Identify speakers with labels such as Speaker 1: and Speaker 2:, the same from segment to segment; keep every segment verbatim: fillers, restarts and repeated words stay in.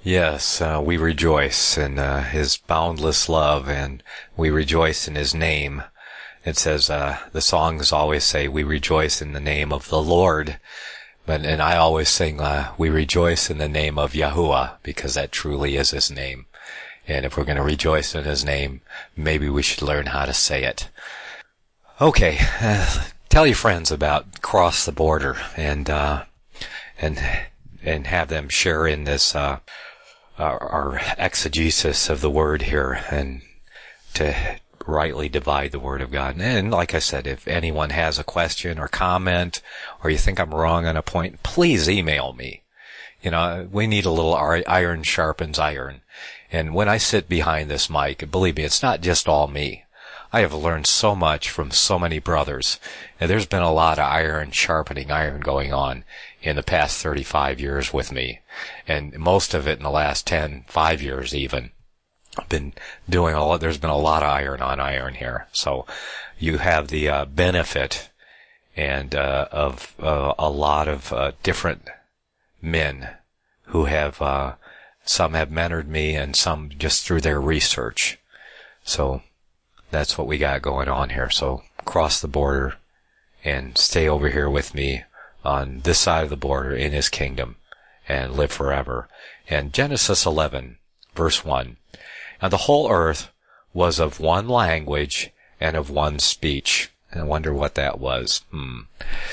Speaker 1: Yes, uh, we rejoice in uh, His boundless love, and we rejoice in His name. It says, uh, the songs always say, we rejoice in the name of the Lord. But, and I always sing, uh, we rejoice in the name of Yahuwah, because that truly is His name. And if we're going to rejoice in His name, maybe we should learn how to say it. Okay, uh, tell your friends about Cross the Border, and, uh, and, and have them share in this, uh, our, our exegesis of the Word here, and to rightly divide the Word of God. And like I said, if anyone has a question or comment, or you think I'm wrong on a point, please email me. You know, we need a little iron sharpens iron. And when I sit behind this mic, believe me, it's not just all me. I have learned so much from so many brothers. And there's been a lot of iron sharpening iron going on in the past thirty-five years with me. And most of it in the last ten, five years even. I've been doing a lot, there's been a lot of iron on iron here. So you have the uh, benefit and uh, of uh, a lot of uh, different men who have, uh, some have mentored me and some just through their research. So that's what we got going on here. So cross the border and stay over here with me on this side of the border in His kingdom and live forever. And Genesis eleven, verse one. And the whole earth was of one language and of one speech. And I wonder what that was. Hmm.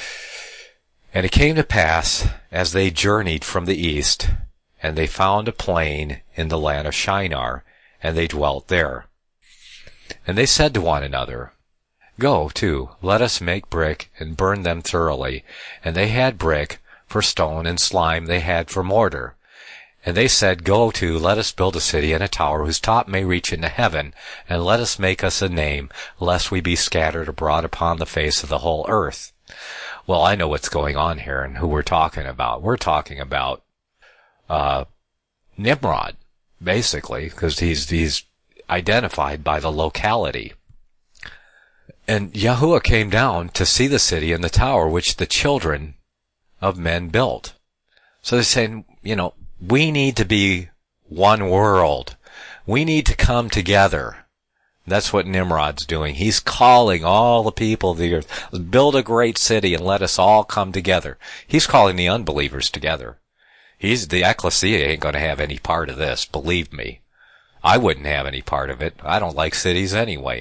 Speaker 1: And it came to pass, as they journeyed from the east, and they found a plain in the land of Shinar, and they dwelt there. And they said to one another, Go to, let us make brick, and burn them thoroughly. And they had brick for stone, and slime they had for mortar. And they said, Go to, let us build a city and a tower whose top may reach into heaven, and let us make us a name, lest we be scattered abroad upon the face of the whole earth. Well, I know what's going on here and who we're talking about. We're talking about uh Nimrod, basically, because he's he's identified by the locality. And Yahuwah came down to see the city and the tower which the children of men built. So they're saying, you know, we need to be one world. We need to come together. That's what Nimrod's doing. He's calling all the people of the earth. Build a great city and let us all come together. He's calling the unbelievers together. He's, the ecclesia ain't going to have any part of this, believe me. I wouldn't have any part of it. I don't like cities anyway.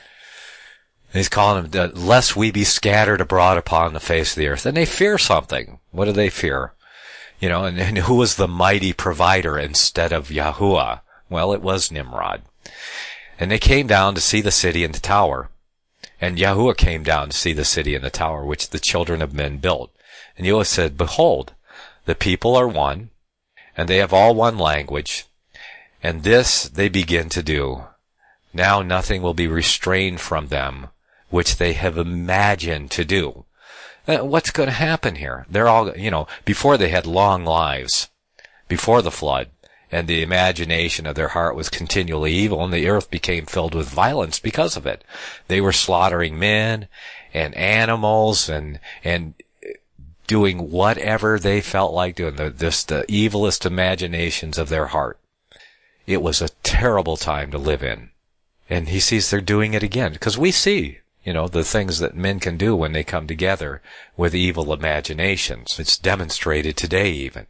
Speaker 1: He's calling them, lest we be scattered abroad upon the face of the earth. And they fear something. What do they fear? You know, and, and who was the mighty provider instead of Yahuwah? Well, it was Nimrod. And they came down to see the city and the tower. And Yahuwah came down to see the city and the tower which the children of men built. And Yahuwah said, Behold, the people are one, and they have all one language, and this they begin to do. Now nothing will be restrained from them, which they have imagined to do. Uh, what's going to happen here? They're all, you know, before they had long lives, before the flood, and the imagination of their heart was continually evil, and the earth became filled with violence because of it. They were slaughtering men and animals and, and, doing whatever they felt like doing, the, this, the evilest imaginations of their heart. It was a terrible time to live in. And he sees they're doing it again. Because we see, you know, the things that men can do when they come together with evil imaginations. It's demonstrated today even.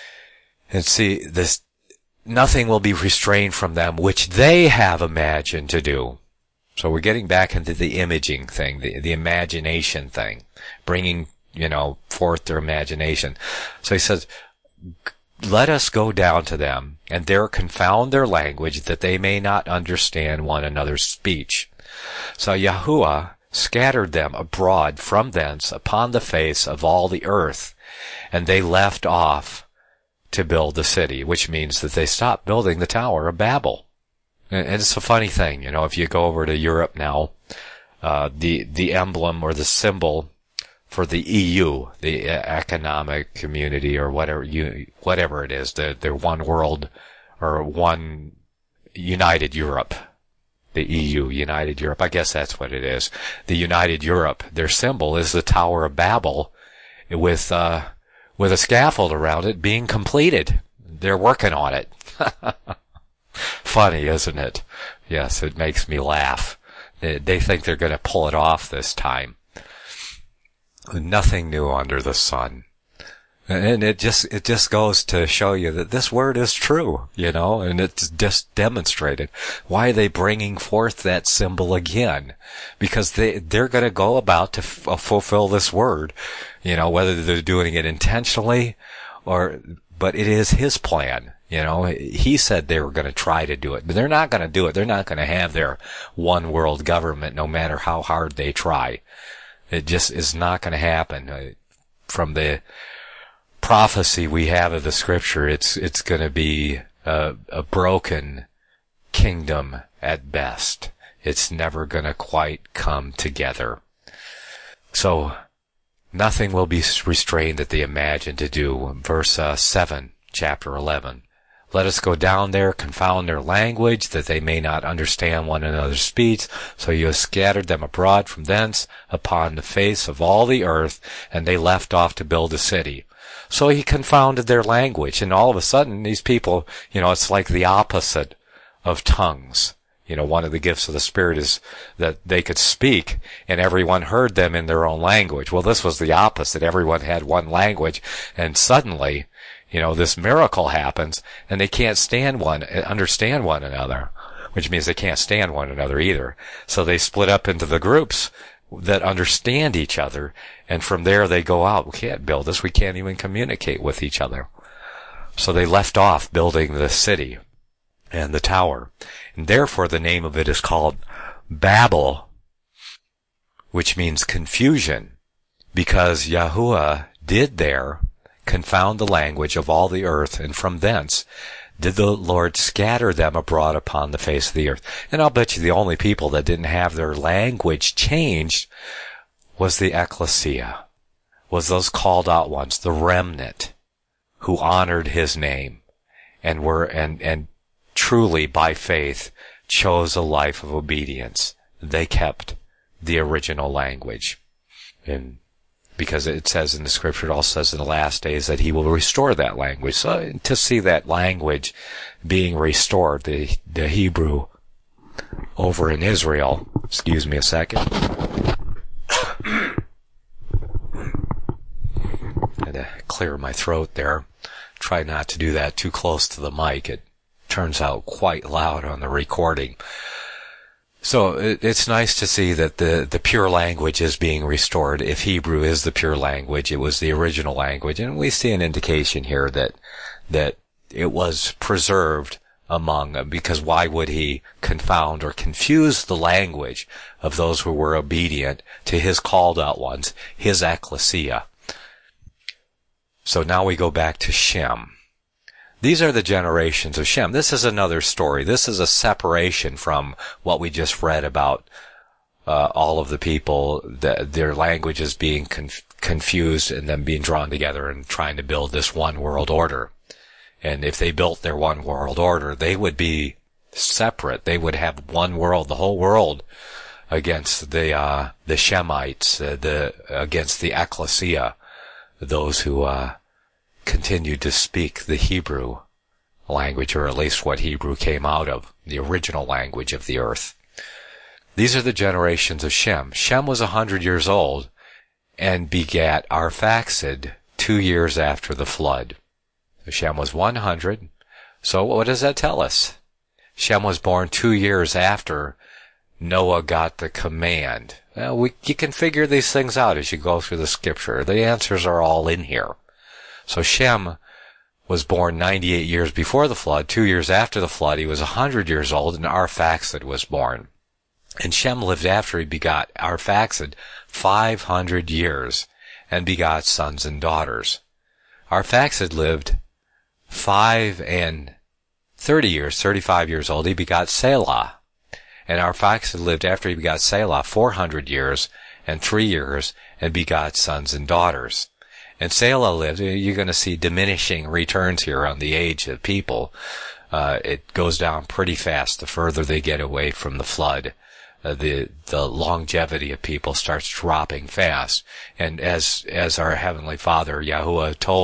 Speaker 1: And see, this, nothing will be restrained from them which they have imagined to do. So we're getting back into the imaging thing, the, the imagination thing, bringing you know, forth their imagination. So he says, let us go down to them, and there confound their language, that they may not understand one another's speech. So Yahuwah scattered them abroad from thence upon the face of all the earth, and they left off to build the city, which means that they stopped building the Tower of Babel. And it's a funny thing, you know, if you go over to Europe now, uh, the, the emblem or the symbol for the E U, the Economic Community, or whatever you, whatever it is, the, their one world, or one United Europe, the E U, United Europe, I guess that's what it is. The United Europe, their symbol is the Tower of Babel, with, uh, with a scaffold around it being completed. they're working on it. Funny, isn't it? Yes, it makes me laugh. They, they think they're going to pull it off this time. Nothing new under the sun. And it just, it just goes to show you that this word is true, you know, and it's just demonstrated. Why are they bringing forth that symbol again? Because they, they're going to go about to f- fulfill this word, you know, whether they're doing it intentionally or, but it is his plan, you know. He said they were going to try to do it, but they're not going to do it. They're not going to have their one world government no matter how hard they try. It just is not going to happen. From the prophecy we have of the scripture, it's it's going to be a, a broken kingdom at best. It's never going to quite come together. So nothing will be restrained that they imagine to do. Verse uh, seven, chapter eleven. Let us go down there, confound their language, that they may not understand one another's speech. So you have scattered them abroad from thence upon the face of all the earth, and they left off to build a city. So he confounded their language, and all of a sudden these people, you know, it's like the opposite of tongues. You know, one of the gifts of the Spirit is that they could speak, and everyone heard them in their own language. Well, this was the opposite. Everyone had one language, and suddenly, you know, this miracle happens, and they can't stand one, understand one another, which means they can't stand one another either. So they split up into the groups that understand each other, and from there they go out. We can't build this. We can't even communicate with each other. So they left off building the city and the tower. And therefore the name of it is called Babel, which means confusion, because Yahuwah did there confound the language of all the earth, and from thence did the Lord scatter them abroad upon the face of the earth. And I'll bet you the only people that didn't have their language changed was the ecclesia, was those called out ones, the remnant, who honored his name and were, and, and truly by faith chose a life of obedience. They kept the original language. And because it says in the scripture, it also says in the last days that he will restore that language. So to see that language being restored, the, the Hebrew over in Israel, excuse me a second. Had to clear my throat there. Try not to do that too close to the mic. It turns out quite loud on the recording. So it's nice to see that the, the pure language is being restored. If Hebrew is the pure language, it was the original language. And we see an indication here that, that it was preserved among, because why would he confound or confuse the language of those who were obedient to his called out ones, his ecclesia? So now we go back to Shem. These are the generations of Shem. This is another story. This is a separation from what we just read about uh, all of the people, that their languages being conf- confused and them being drawn together and trying to build this one world order. And if they built their one world order, they would be separate. They would have one world, the whole world, against the uh, the Shemites, uh, the against the ecclesia, those who uh, continued to speak the Hebrew language, or at least what Hebrew came out of, the original language of the earth. These are the generations of Shem. Shem was a hundred years old and begat Arphaxad two years after the flood. So Shem was one hundred. So what does that tell us? Shem was born two years after Noah got the command. Well, we, you can figure these things out as you go through the scripture. The answers are all in here. So Shem was born ninety-eight years before the flood. Two years after the flood, he was one hundred years old, and Arphaxad was born. And Shem lived after he begot Arphaxad five hundred years, and begot sons and daughters. Arphaxad lived five and thirty years, thirty-five years old. He begot Selah. And Arphaxad lived after he begot Selah four hundred years and three years, and begot sons and daughters. And Selah lived, you're going to see diminishing returns here on the age of people. Uh, it goes down pretty fast the further they get away from the flood. Uh, the, the longevity of people starts dropping fast. And as, as our Heavenly Father, Yahuwah, told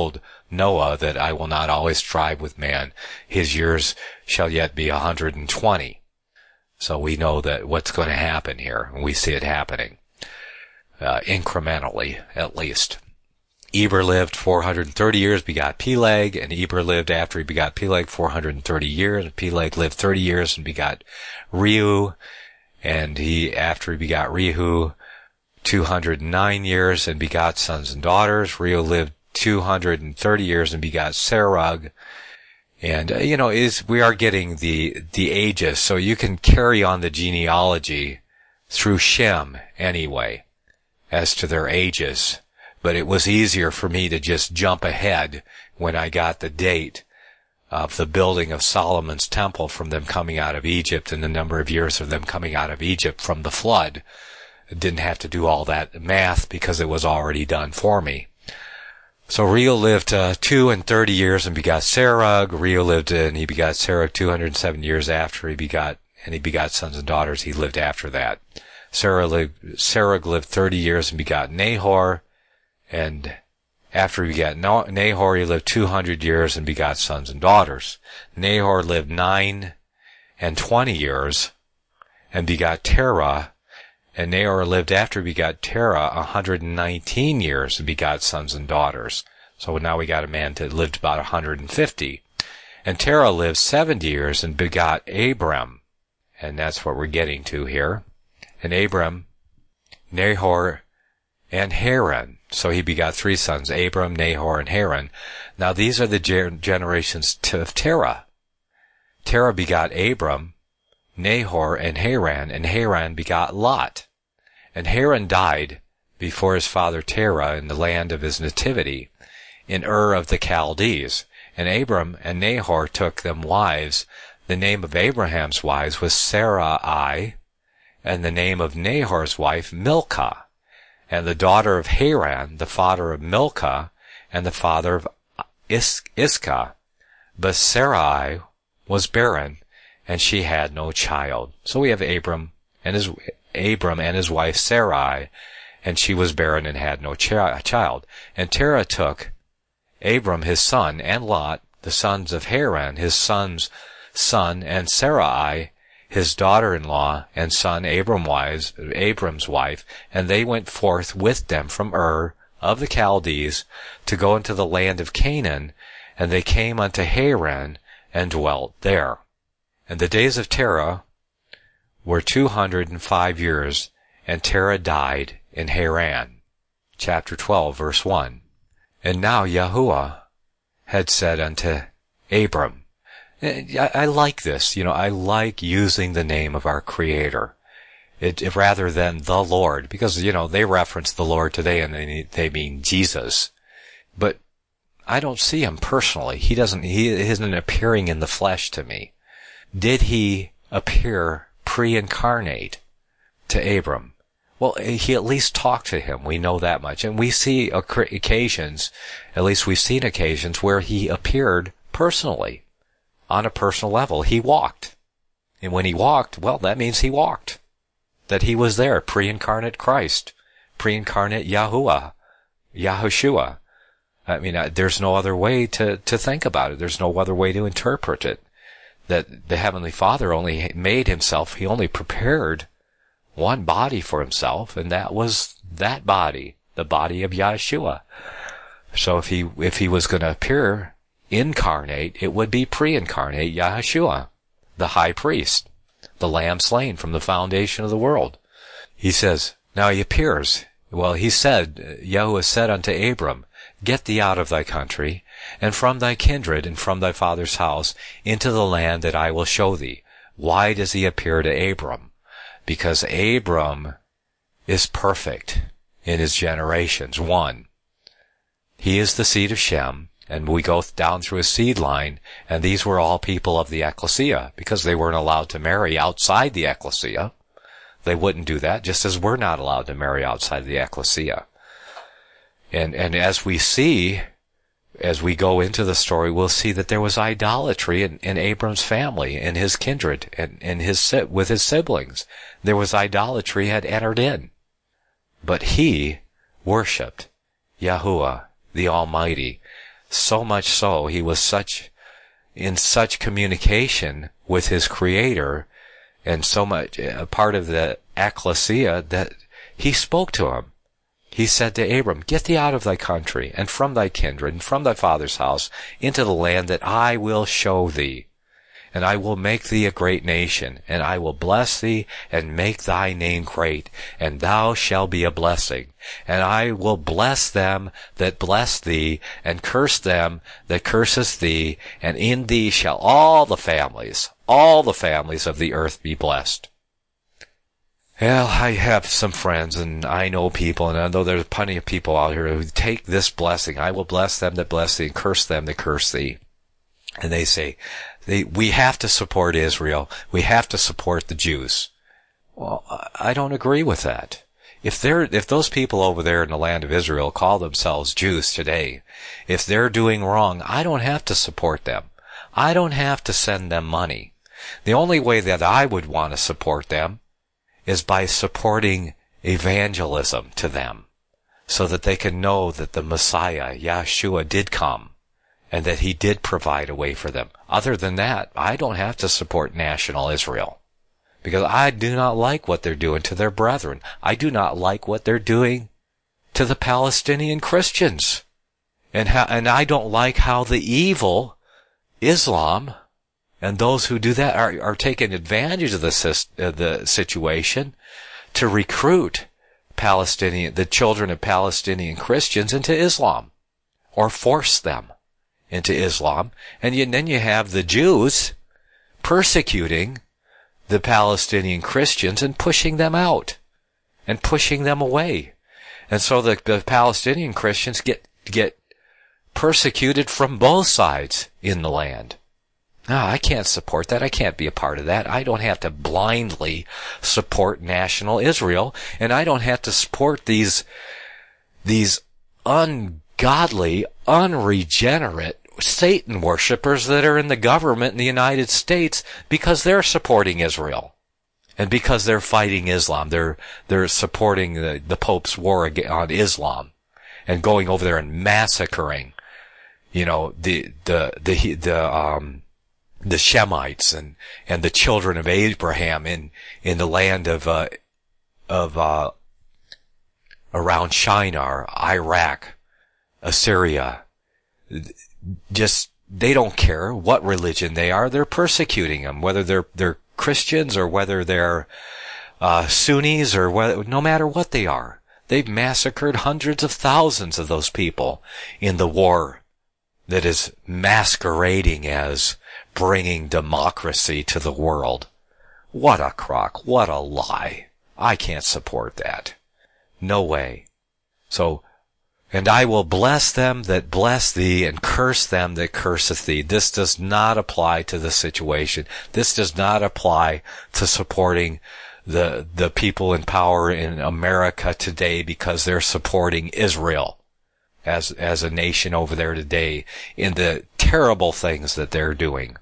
Speaker 1: Noah that I will not always strive with man. His years shall yet be a hundred and twenty. So we know that what's going to happen here, and we see it happening, uh, incrementally, at least. Eber lived four hundred thirty years, begot Peleg, and Eber lived after he begot Peleg four hundred thirty years, and Peleg lived thirty years and begot Reu, and he, after he begot Reu, two hundred nine years and begot sons and daughters. Reu lived two hundred thirty years and begot Serug. And, uh, you know, is, we are getting the, the ages, so you can carry on the genealogy through Shem anyway, as to their ages. But it was easier for me to just jump ahead when I got the date of the building of Solomon's temple from them coming out of Egypt and the number of years of them coming out of Egypt from the flood. I didn't have to do all that math because it was already done for me. So Reu lived uh, two and thirty years and begot Serug. Reu lived uh, and he begot Serug two hundred and seven years after he begot, and he begot sons and daughters. He lived after that. Serug lived, Serug lived thirty years and begot Nahor. And after he begat Nahor, he lived two hundred years and begot sons and daughters. Nahor lived nine and twenty years and begot Terah. And Nahor lived after he begot Terah a hundred and nineteen years and begot sons and daughters. So now we got a man that lived about a hundred and fifty. And Terah lived seventy years and begot Abram. And that's what we're getting to here. And Abram, Nahor, and Haran. So he begot three sons, Abram, Nahor, and Haran. Now these are the ger- generations of Terah. Terah begot Abram, Nahor, and Haran, and Haran begot Lot. And Haran died before his father Terah in the land of his nativity, in Ur of the Chaldees. And Abram and Nahor took them wives. The name of Abraham's wives was Sarai, and the name of Nahor's wife Milcah. And the daughter of Haran, the father of Milcah, and the father of Is- Iscah. But Sarai was barren, and she had no child. So we have Abram and his Abram and his wife Sarai, and she was barren and had no ch- child. And Terah took Abram his son, and Lot, the sons of Haran, his son's son, and Sarai, his daughter-in-law, and son Abram wives, Abram's wife, and they went forth with them from Ur of the Chaldees to go into the land of Canaan, and they came unto Haran and dwelt there. And the days of Terah were two hundred and five years, and Terah died in Haran. Chapter twelve, verse one. And now Yahuwah had said unto Abram, I, I like this, you know, I like using the name of our Creator, it, it, rather than the Lord, because, you know, they reference the Lord today and they, they mean Jesus. But I don't see him personally. He doesn't, he isn't appearing in the flesh to me. Did he appear pre-incarnate to Abram? Well, he at least talked to him. We know that much. And we see occasions, at least we've seen occasions, where he appeared personally, on a personal level. He walked. And when he walked, well, that means he walked. That he was there, pre-incarnate Christ, pre-incarnate Yahuwah, Yahushua. I mean, there's no other way to, to think about it. There's no other way to interpret it. That the Heavenly Father only made himself, he only prepared one body for himself, and that was that body, the body of Yeshua. So if he, if he was going to appear incarnate, it would be pre-incarnate Yeshua, the high priest, the lamb slain from the foundation of the world. He says, now he appears. Well, he said, Yahuwah said unto Abram, get thee out of thy country, and from thy kindred, and from thy father's house, into the land that I will show thee. Why does he appear to Abram? Because Abram is perfect in his generations. One, he is the seed of Shem, and we go down through his seed line, and these were all people of the ecclesia, because they weren't allowed to marry outside the ecclesia. They wouldn't do that, just as we're not allowed to marry outside the ecclesia. And, and as we see, as we go into the story, we'll see that there was idolatry in, in Abram's family, in his kindred, and in his, with his siblings. There was idolatry had entered in. But he worshipped Yahuwah, the Almighty. So much so, he was such, in such communication with his Creator, and so much a part of the ecclesia, that he spoke to him. He said to Abram, "Get thee out of thy country, and from thy kindred, and from thy father's house, into the land that I will show thee. And I will make thee a great nation, and I will bless thee, and make thy name great, and thou shalt be a blessing. And I will bless them that bless thee, and curse them that curseth thee, and in thee shall all the families, all the families of the earth be blessed." Well, I have some friends, and I know people, and I know there's plenty of people out here who take this blessing, "I will bless them that bless thee, and curse them that curse thee." And they say, they, we have to support Israel. We have to support the Jews. Well, I don't agree with that. If they're, if those people over there in the land of Israel call themselves Jews today, if they're doing wrong, I don't have to support them. I don't have to send them money. The only way that I would want to support them is by supporting evangelism to them, so that they can know that the Messiah, Yeshua, did come, and that he did provide a way for them. Other than that, I don't have to support national Israel, because I do not like what they're doing to their brethren. I do not like what they're doing to the Palestinian Christians. And how, and I don't like how the evil Islam and those who do that are, are taking advantage of the, uh, the situation to recruit Palestinian, the children of Palestinian Christians into Islam, or force them into Islam. And, you, and then you have the Jews persecuting the Palestinian Christians and pushing them out and pushing them away. And so the, the Palestinian Christians get, get persecuted from both sides in the land. No, I can't support that. I can't be a part of that. I don't have to blindly support national Israel, and I don't have to support these, these ungodly, unregenerate Satan worshippers that are in the government in the United States because they're supporting Israel. And because they're fighting Islam. They're, they're supporting the, the Pope's war on Islam and going over there and massacring, you know, the, the, the, the, um, the Shemites and, and the children of Abraham in, in the land of, uh, of, uh, around Shinar, Iraq, Assyria. Just, they don't care what religion they are. They're persecuting them, whether they're, they're Christians or whether they're, uh, Sunnis or whether, no matter what they are. They've massacred hundreds of thousands of those people in the war that is masquerading as bringing democracy to the world. What a crock. What a lie. I can't support that. No way. So, and I will bless them that bless thee, and curse them that curseth thee. This does not apply to the situation. This does not apply to supporting the, the people in power in America today because they're supporting Israel as, as a nation over there today in the terrible things that they're doing.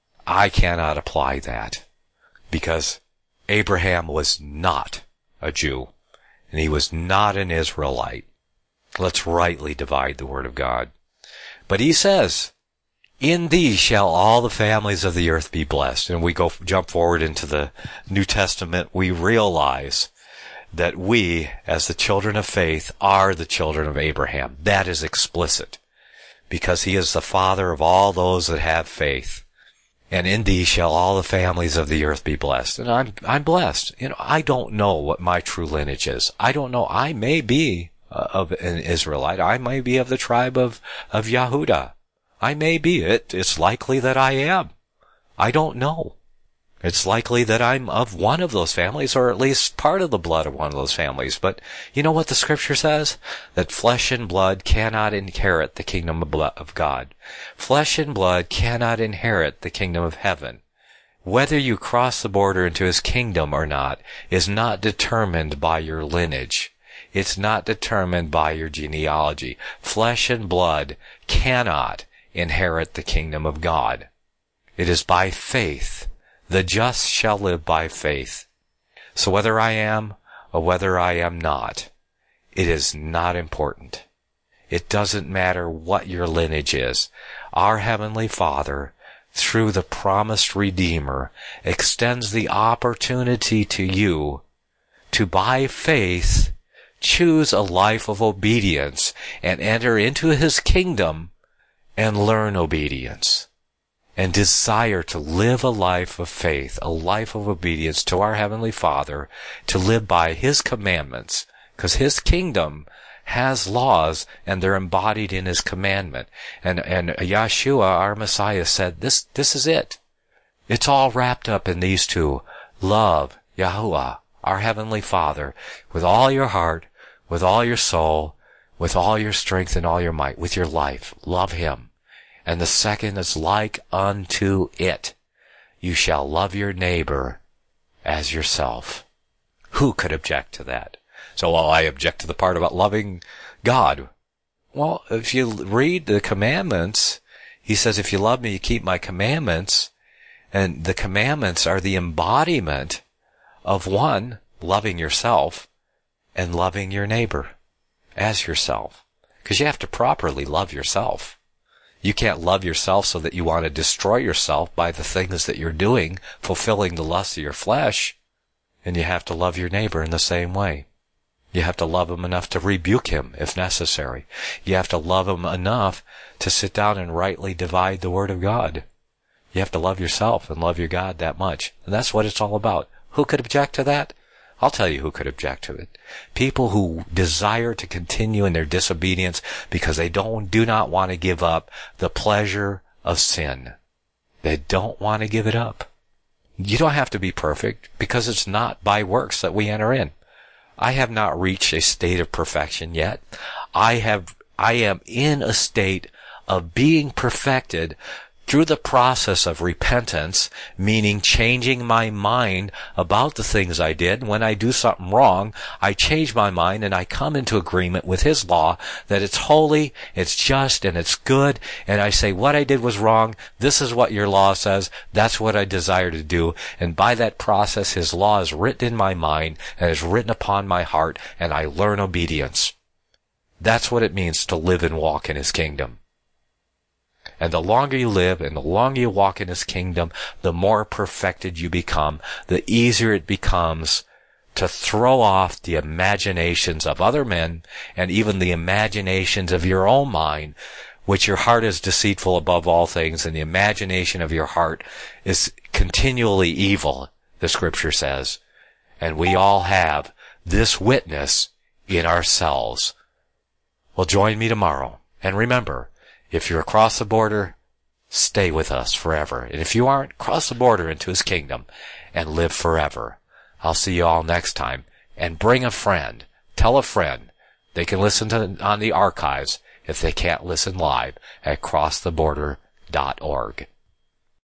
Speaker 1: I cannot apply that because Abraham was not a Jew and he was not an Israelite. Let's rightly divide the word of God. But he says, in thee shall all the families of the earth be blessed. And we go jump forward into the New Testament. We realize that we, as the children of faith, are the children of Abraham. That is explicit because he is the father of all those that have faith. And in thee shall all the families of the earth be blessed. And I'm, I'm blessed. You know, I don't know what my true lineage is. I don't know. I may be uh, of an Israelite. I may be of the tribe of, of Yehuda. I may be. It, it's likely that I am. I don't know. It's likely that I'm of one of those families, or at least part of the blood of one of those families. But you know what the scripture says? That flesh and blood cannot inherit the kingdom of God. Flesh and blood cannot inherit the kingdom of heaven. Whether you cross the border into his kingdom or not is not determined by your lineage. It's not determined by your genealogy. Flesh and blood cannot inherit the kingdom of God. It is by faith. The just shall live by faith. So whether I am or whether I am not, it is not important. It doesn't matter what your lineage is. Our Heavenly Father, through the promised Redeemer, extends the opportunity to you to, by faith, choose a life of obedience and enter into His kingdom and learn obedience and desire to live a life of faith, a life of obedience to our Heavenly Father, to live by His commandments, because His kingdom has laws and they're embodied in His commandment. And, and Yeshua, our Messiah, said, this, this is it. It's all wrapped up in these two. Love Yahuwah, our Heavenly Father, with all your heart, with all your soul, with all your strength and all your might, with your life. Love Him. And the second is like unto it. You shall love your neighbor as yourself. Who could object to that? So, well, I object to the part about loving God. Well, if you read the commandments, He says, if you love me, you keep my commandments. And the commandments are the embodiment of one, loving yourself, and loving your neighbor as yourself. Because you have to properly love yourself. You can't love yourself so that you want to destroy yourself by the things that you're doing, fulfilling the lust of your flesh. And you have to love your neighbor in the same way. You have to love him enough to rebuke him if necessary. You have to love him enough to sit down and rightly divide the Word of God. You have to love yourself and love your God that much. And that's what it's all about. Who could object to that? I'll tell you who could object to it. People who desire to continue in their disobedience because they don't, do not want to give up the pleasure of sin. They don't want to give it up. You don't have to be perfect because it's not by works that we enter in. I have not reached a state of perfection yet. I have, I am in a state of being perfected through the process of repentance, meaning changing my mind about the things I did. When I do something wrong, I change my mind and I come into agreement with His law that it's holy, it's just, and it's good. And I say, what I did was wrong. This is what your law says. That's what I desire to do. And by that process, His law is written in my mind and is written upon my heart, and I learn obedience. That's what it means to live and walk in His kingdom. And the longer you live and the longer you walk in His kingdom, the more perfected you become, the easier it becomes to throw off the imaginations of other men and even the imaginations of your own mind, which your heart is deceitful above all things, and the imagination of your heart is continually evil, the Scripture says. And we all have this witness in ourselves. Well, join me tomorrow. And remember, if you're across the border, stay with us forever. And if you aren't, cross the border into His kingdom and live forever. I'll see you all next time. And bring a friend. Tell a friend. They can listen to on the archives if they can't listen live at cross the border dot org.